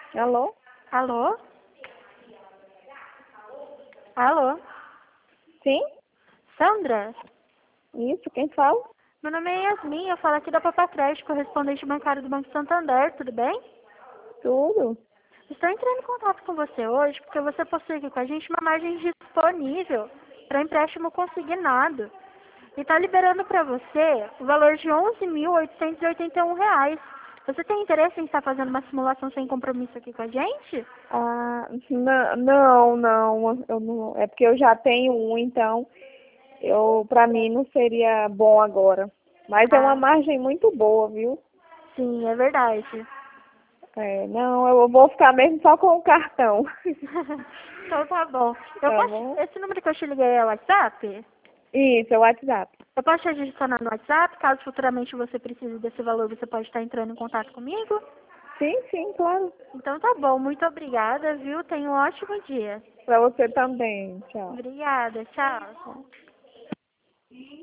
Alô? Alô? Alô? Sim? Sandra? Isso, quem fala? Meu nome é Yasmin, eu falo aqui da Papatréis, correspondente bancário do Banco Santander, tudo bem? Tudo. Estou entrando em contato com você hoje porque você possui aqui com a gente uma margem disponível para empréstimo consignado. E está liberando para você o valor de R$ 11.881. Você tem interesse em estar fazendo uma simulação sem compromisso aqui com a gente? Ah, não, eu não, é porque eu já tenho um, então para mim não seria bom agora. Mas é uma Ah, margem muito boa, viu? sim, é verdade. Não, eu vou ficar mesmo só com o cartão. Então tá bom. Tá bom? Esse número que eu te liguei é o WhatsApp? Isso, é o WhatsApp. Eu posso te adicionar no WhatsApp, caso futuramente você precise desse valor, você pode estar entrando em contato comigo? Sim, sim, claro. Então tá bom, muito obrigada, viu? Tenha um ótimo dia. Para você também. Tchau. Obrigada, tchau.